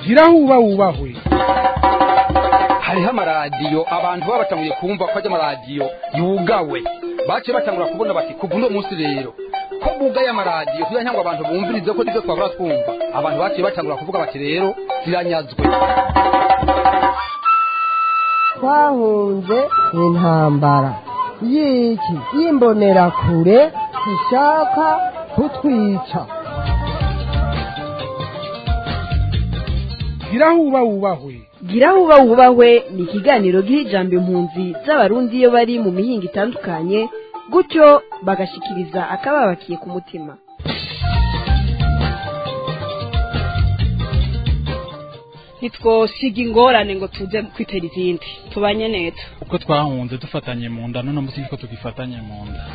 gira huba wubahwe. hariho amaradiyo abantu baba batanguye kumva ko ajya amaradiyo yugawe baciye batangura kubona bati kuva uno munsi rero ko bugaye amaradiyo kugira ngo abantu bumvirize ko nibyo twabura twumva abantu baciye batangura kuvuga bati rero ziranyazwe. twahunze intambara y'iki y'imbonerakure ishaka kutwica. gira huba wubahwe. gira huba wubahwe ni ikiganiro giha ijambo impunzi z'abarundi iyo bari mu mihinga itandukanye gutyo bagashikiriza akababakiye ku mutima. ntitwosiga ingorane ngo tuze kwitera izindi tubanye neza uko twahunze dufatanye mu nda none musi niko tugifatanye mu nda.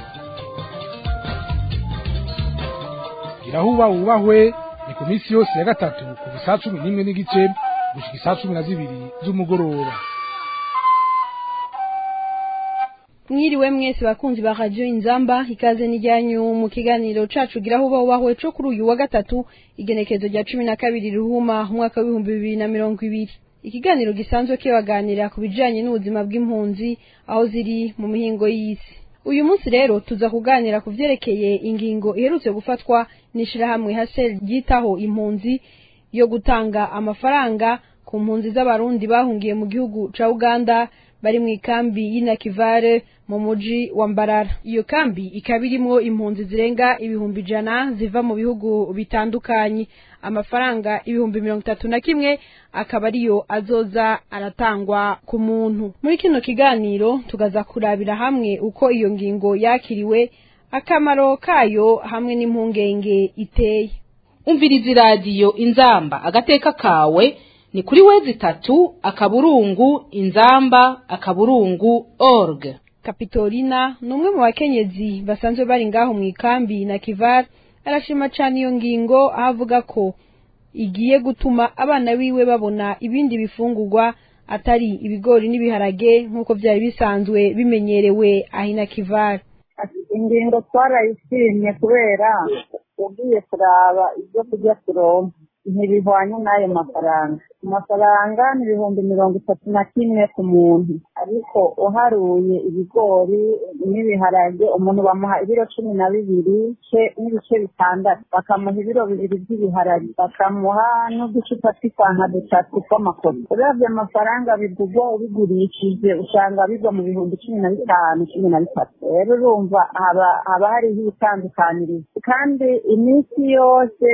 gira huba wubahwe ni ku minsi yose ya gatatu kuva saa 11:15 gushika saa 12 z'umugoroba. Mwiriwe mwese bakunzi ba Radio Inzamba, ikaze nijyanyu mu kiganiro cacu gira huba wubahwe cyo kuri uyu wa gatatu igenekezo rya 12 ruhuma umwaka wa 2020. Ikiganiro gisanzwe kibaganira ku bijanye n'ubuzima bw'impunzi aho ziri mu mihingo y'isi. Uyu munsi rero tuza kuganira ku vyerekeye ingingo iherutse gufatwa n'ishirahamwe Hasel ryitaho impunzi yo gutanga amafaranga ku mpunzi z'abarundi bahungiye mu gihugu ca Uganda bari mu ikambi y'Inakivale mu muji wa Mbarara. Iyo kambi ikabirimwo impunzi zirenga 100 ziva mu bihugu bitandukanye. Amafaranga 31,000 akaba ariyo azoza aratangwa ku muntu. Muri kino kiganiro tugaza kurabira hamwe uko iyo ngingo yakiriwe, akamaro kayo hamwe n'impungenge iteye. umviriza radio Inzamba agateka kawe ni kuri wezi 3 akaburungu inzamba akaburungu org. Kapitolina numwe mu bakenyezi basanzwe bari ngaho mu ikambi na Kivar arashima cyane iyo ngingo avuga ko igiye gutuma abana biwe babona ibindi bifungurwa atari ibigori n'ibiharage nkuko byari bisanzwe bimenyerewe ahina Kivar. Ingingo twarayishimye kubera ugiye kuraba ibyo kujya turonka ntibihwanye n'ayo mafaranga. Amafaranga ni 31,000 ku muntu, ariko uharuye ibigori n'ibiharage umuntu bamuha ibiro 12 n'ibice 6, bakamuha ibiro 2 by'ibiharage, bakamuha n'uducupa tw'ifanta 3 tw'amakoto. Uravye amafaranga bigurwa ubigurishije usanga bigwa mu 15,013. Rero urumva haba hariho ibitandukanirizo, kandi iminsi yose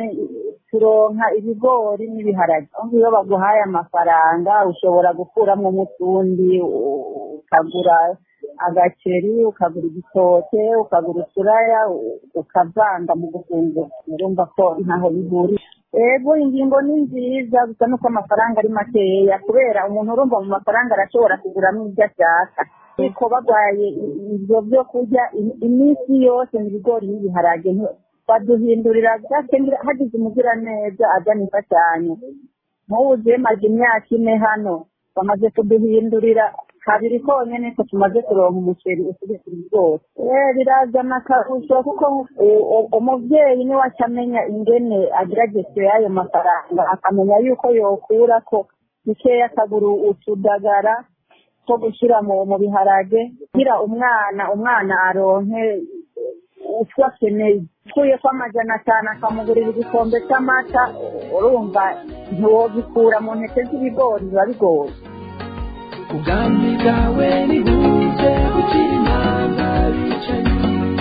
turonka ibigori n'ibiharage. Iyo baguhaye amafaranga ushobora gukuramo umutundi, ukagura agaceri, ukagura igitoke, ukagura uturaya, ukavanga mu gufungura. Urumva ko ntaho bihuriye. Ego ingingo ni nziza gusa nuko amafaranga ari makeya, kubera umuntu urumva mu mafaranga arashobora kuguramo ibyo ashaka. Ariko bagwaye ibyo byo kurya iminsi yose n'ibigori n'ibiharage baduhindurira byakendera hagize umugira neza ajana imfashanyo. Mubuze maze imyaka 4 hano bamaze kuduhindurira kabiri konyene ko tumaze kuronka umuceri usigaye rwose. Birazana akarusho kuko umuvyeyi ni wacamenya ingene agerageje ayo mafaranga, akamenya yuko yokura ko bikeya akaguru utudagara to gushira mu biharage kugira umwana aronke utwakeneye. Kuye kwa 500 akamugurira igikombe cy'amata, urumva ntiwogikura mu ntete z'ibigori biba bigoye. Ugambi bwawe ni buze ukimanga bicaye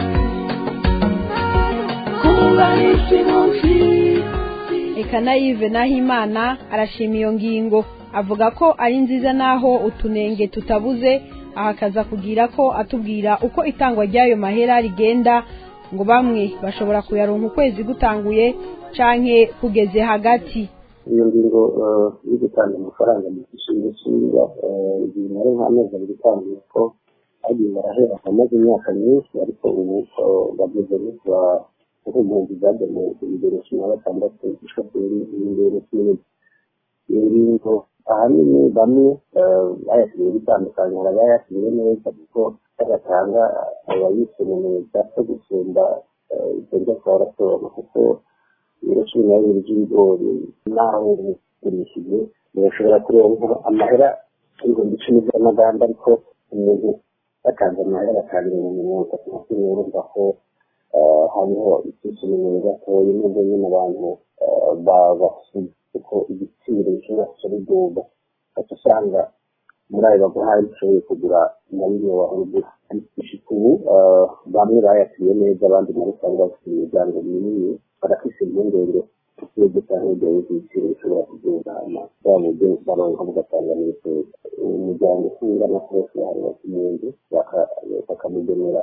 kuba isinonsi. Eka Naive Nahimana arashima iyo ngingo, avuga ko ari nziza naho utunenge tutabuze, ahakaza kugira ko atubwira uko itangwa ryayo mahera rigenda, ngo bamwe bashobora kuyaronka ukwezi gutanguye canke kugeze hagati. Iyo ngingo yo gutanga amafaranga mu gishinga cy'inga ibintu ari nk'amezi abiri gutangira ko agiye barahera amaze imyaka myinshi, ariko ubu bageze n'uwa impunzi zagenewe ibigero 16 gushika kuri ibigero 10. Iyo ngingo ahanini bamwe bayakiriye bitandukanye, hari abayakiriye neza kuko agatanga abayikeneye cyangwa gusumba ibyo twaratora kuko ibiro 12 by'ibigori naho bagurishije birashobora kuronka amahera ibihumbi 10 by'amaganda ariko umuntu batanze amahera batanga ibihumbi 30 urumva ko hariho ikimenyetso gatoya n'ubwo nyine abantu bafite ko igiciro gishobora kuduga usanga muri ayo baguhaye bishoboye kugura muri wa ruguru ubu bamwe bayakiriye neza abandi muri usanga bafite imiryango minini barafise impungenge ikibazo cyane igiciro gishobora kuduga baba byo baronka bugatanga n'ibiciro umuryango usingana kose hari bakimenye bakamugenera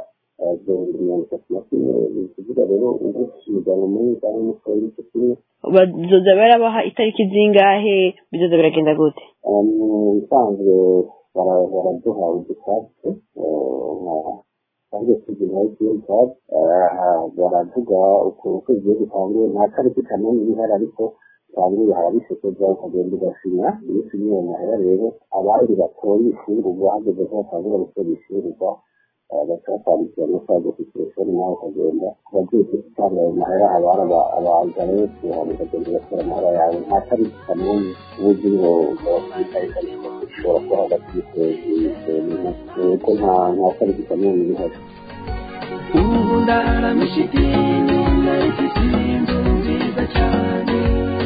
kuvuga rero ubu umuryango munini cyane n'umusozi kimwe bazoza barabaha itariki zingahe bizoza biragenda gute bisanzwe baraduha udukatse kandi tugira ikindi baravuga uko igihe gitangiye nta tariki kanini ihari ariko tangiye harabisekeje ukagenda ugasinya iyo usinyiye amahera rero abandi batoye ifungurwa hageze ko batangura gukora ifungurwa bakakwandikira amafaranga ku telefoni nawe ukagenda bagiye gutanga ayo mahera abantu rero bakagenda bakora amahera yawe nta tariki kanini ubuzi ngo bakandika ushobora kuba hagati y'ukwezi ko nta tariki kanini ihari ubu ndaramisha idini narifise inzu nziza cyane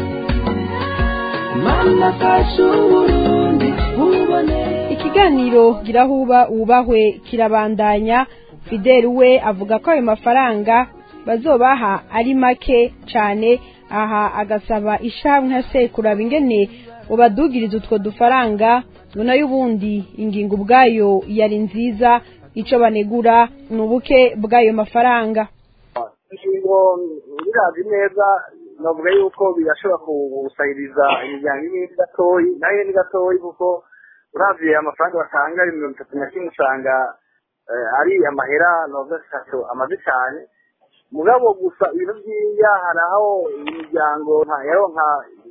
mana fasha uburundi bubone. Ikiganiro girahuba ubahwe kirabandanya. Fidel we avuga ko ayo mafaranga bazobaha ari make cyane, aha agasaba ishamwe kuraba ingene ubadugiriza utwo dufaranga, none y'ubundi ingingo ubwayo yari nziza, ico banegura nubuke bw'ayo mafaranga. Ingingo birazi neza navuga yuko birashobora kusahiriza imiryango y'ibindi gatoyi nayo ni gatoyi kuko uravye amafaranga batanga ari 31 usanga ari amahera nogashato amaze cyane mugabo gusa ibintu by'iya haraho imiryango yaronka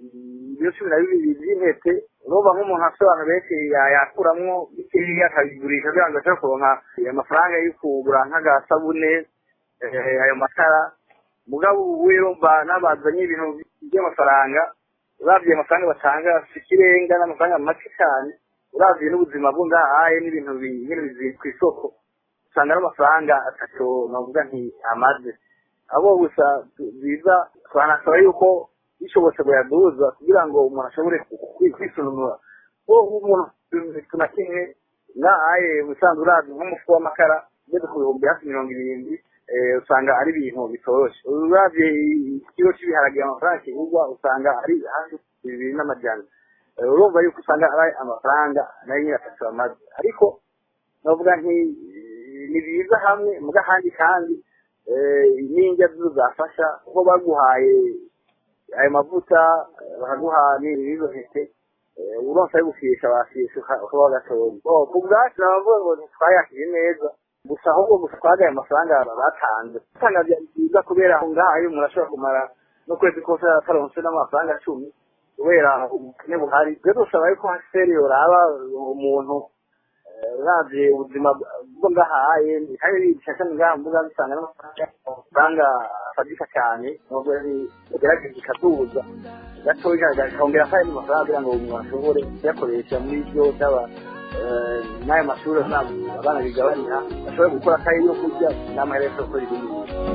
12 by'intete urumva nk'umuntu ashobora benshi yakuramwo bikeya akabigurisha kugira ngo ashobore kuronka amafaranga yo kugura nk'agasabune ayo matara mugabo wirumva n'abazanye ibintu by'amafaranga uravye amafaranga batanga sikirenga n'amafaranga make cyane uravye n'ubuzima bw'ungahaye n'ibintu bizwi ku isoko usanga n'amafaranga atatu navuga nti amaze abo gusa biza twanasaba yuko bishobotse kuyaduza kugira ngo umuntu ashobore kwisununura ko umuntu tuna kimwe ngahaye musanzwe uravye nk'umufuko w'amakara ugeze ku bihumbi hafi 70 usanga ari ibintu bitoroshe uravye ikiro cy'ibiharage amafaranga kigurwa usanga ari hafi 2,000 urumva yuko usanga ari amafaranga nayo nyine atatu amaze ariko navuga nti ni biza hamwe muga handi kandi n'injya zizafasha kuko baguhaye ayo mavuta bakaguha n'ibizo ntete uronse ayo gufisha bafisha ukaba gatoya ku bwacu navuga ngo twayakije neza gusa ahubwo gusa twagaye amafaranga batanze usanga byiza kubera aho ngaho umuntu ashobora kumara no kwezi kose ataronse n'amafaranga 10 kubera ubukene buhari rero dusaba yuko haseri yoraba umuntu uravye ubuzima bwo ngahaye kandi bishaka ngambuga bisanga n'amafaranga afadika cyane nubwo bigerageza ikaduza gatoya gakongera kandi amafaranga kugira ngo umuntu ashobore kuyakoresha muri byo cyaba n'ayo mashuri abana bigabanira bashobora gukora akayi yo kurya n'amaherezo yo gukora ibindi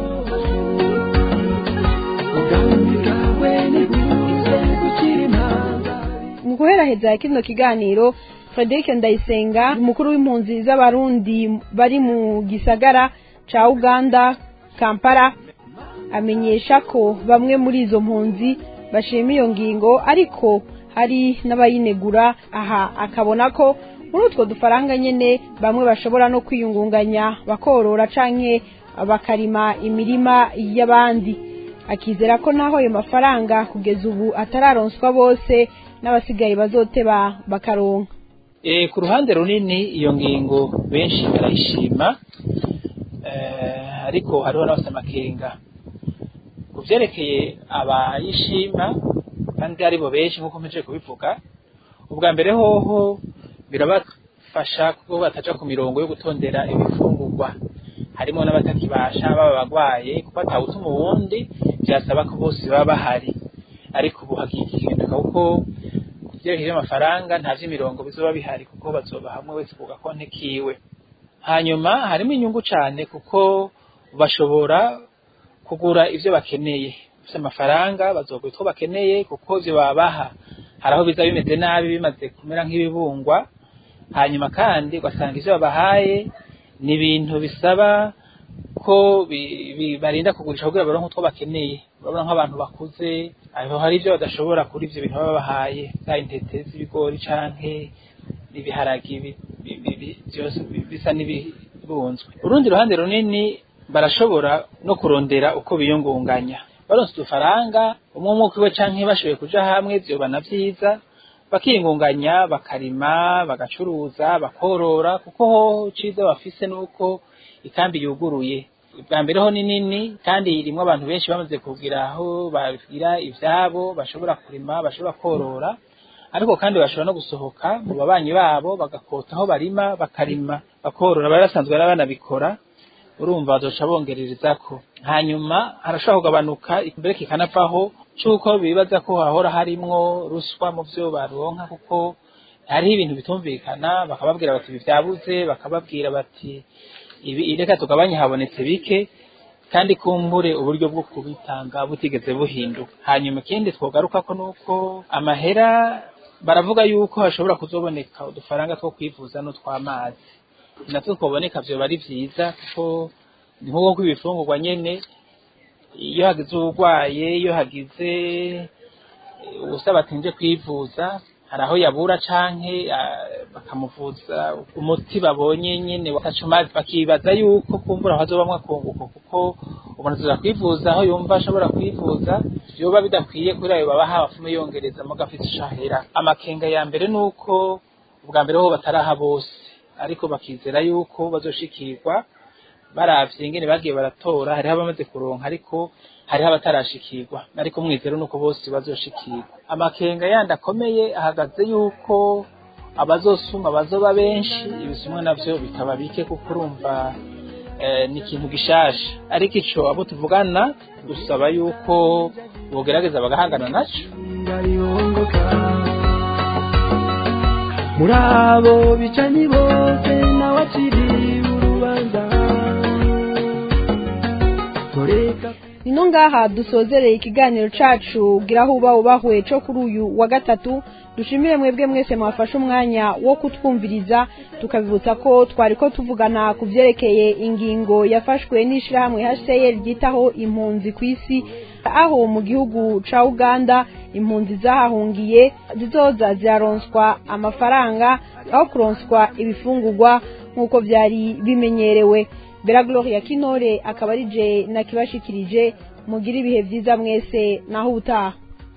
mu guheraheza kino kiganiro Frederic Ndayisenga umukuru w'impunzi z'abarundi bari mu gisagara ca Uganda Kampala amenyesha ko bamwe muri izo mpunzi bashima iyo ngingo ariko hari n'abayinegura. Aha akabona ko muri utwo dufaranga nyene bamwe bashobora no kwiyungunganya bakorora canke bakarima imirima y'abandi. Akizera ko naho ayo mafaranga kugeza ubu atararonswa bose n'abasigaye bazoteba bakaronka. Ku ruhande runini iyo ngingo benshi barayishima, ariko hariho n'abasamakenga kuvyerekeye abayishima kandi aribo benshi nk'uko mpejeje kubivuga. Ubwa mbere hoho birabafasha kuko bataja ku mirongo yo gutondera ibifungurwa, harimo n'abatakibasha baba bagwaye kuko atawutuma uwundi byasaba ko bose baba bahari. ariko ubu hagiye igihinduka kuko kuvyerekeye amafaranga nta vy'imirongo bizoba bihari kuko bazoba hamwe wese ku gakonte kiwe. Hanyuma harimo inyungu cane kuko bashobora kugura ivyo bakeneye, ufite amafaranga bazogura utwo bakeneye kuko ivyo babaha hari aho biza bimeze nabi bimaze kumera nk'ibibungwa. Hanyuma kandi ugasanga ivyo babahaye ni ibintu bisaba ko barinda kugurisha kugira baronke utwo bakeneye. Urabona nk'abantu bakuze aho hari ivyo badashobora kuri ivyo bintu baba bahaye, za intete z'ibigori canke ibiharagi byose bisa n'ibibunzwe. Urundi ruhande runini barashobora no kurondera uko biyungunganya, baronse udufaranga umwe kwiwe canke bashoboye kuja hamwe vyoba na vyiza, bakiyungunganya bakarima bagacuruza bakorora, kuko ciza bafise nuko ikambi yuguruye. Bwa mbere ho ni nini kandi irimo abantu benshi bamaze kugira aho bagira ivyabo, bashobora kurima bashobora korora, ariko kandi bashobora no gusohoka mu babanyi babo bagakota aho barima bakarima bakorora, barasanzwe banabikora. Urumva bazoca bongererizako. Hanyuma harashobora kugabanuka imbere kikanavaho cuko bibaza ko hahora harimwo ruswa mu vyo baronka, kuko hari ibintu bitumvikana bakababwira bati bivyabuze, bakababwira bati ibi ireka tugabanye habonetse bike, kandi kumbure uburyo bwo kubitanga butigeze buhinduka. Hanyuma ikindi twogaruka ko nuko amahera baravuga yuko hashobora kuzoboneka udufaranga two kwivuza no tw'amazi, natwo twoboneka vyo bari vyiza, kuko niho ko ibifungurwa nyene iyo hagize urwaye, iyo hagize usaba atinje kwivuza hari aho yabura canke bakamuvuza umuti babonye nyene watacumazi, bakibaza yuko kumbura hazobamwa kunguko, kuko ubona tuza kwivuza aho yumva ashobora kwivuza byoba bidakwiye kuri ayo babaha bafume yongereza mu gafite shahera. Amakenga ya mbere nuko ubwa mbere ho bataraha bose, ariko bakizera yuko bazoshikirwa baravye ingene bagiye baratora. Hariho abamaze kuronka ariko hariho abatarashikirwa, ariko mwizero nuko bose bazoshikirwa. Amakenga yandi akomeye ahagaze yuko abazosuma bazoba benshi, ibisumwa navyo bikaba bike, kuko urumva ni ikintu gishasha. Ariko ico abo tuvugana dusaba yuko bogerageza bagahangana naco. Murabo bicanyi bose nawaciri urubanza. Nino ngaha dusozereye ikiganiro cacu giraho ubahwe co kuri uyu wa gatatu. Dushimire mwebwe mwese mwafashe umwanya wo kutwumviriza, tukabibutsa ko twariko tuvugana ku vyerekeye ingingo yafashwe n'ishirahamwe HCR ryitaho impunzi kw'isi, aho mu gihugu ca Uganda impunzi zahahungiye zizoza ziraronswa amafaranga aho kuronswa ibifungurwa nk'uko vyari bimenyerewe. Bera Gloria Kinore akaba arije nakibashikirije. Mugira ibihe vyiza mwese, naho ubutaha.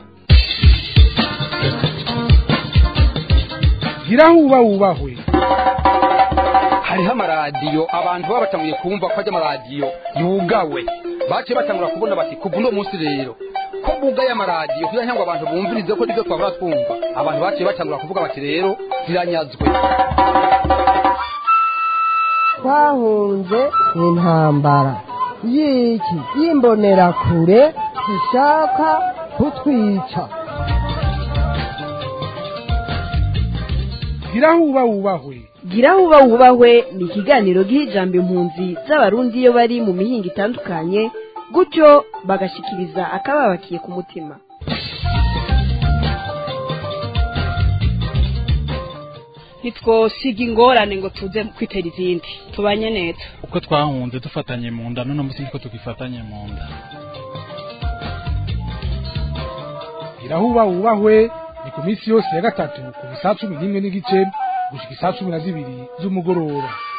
Giraho ubahwe. Hariho amaradiyo abantu babatanguye kumva ko ajya amaradiyo yugawe, bace batangura kubona bati kuva uno munsi rero ko bugaye amaradiyo kugira ngo abantu bumvirize ko nibyo twabura twumva. Abantu bace batangura kuvuga bati rero ziranyazwe. Twahunze intambara y'iki y'imbonerakure ishaka kutwica. Giraho ubahwe. Giraho ubahwe ni ikiganiro giha ijambo impunzi z'abarundi iyo bari mu mihinga itandukanye, gutyo bagashikiriza akababakiye ku mutima. Nitwosiga ingorane ngo tuze kwitera izindi, tubanye neza. Uko twahunze dufatanye mu nda, none musi ko tugifatanye mu nda. Giraho ubahwe ni ku minsi yose ya gatatu ku saa 11:15 gushika saa 12 z'umugoroba.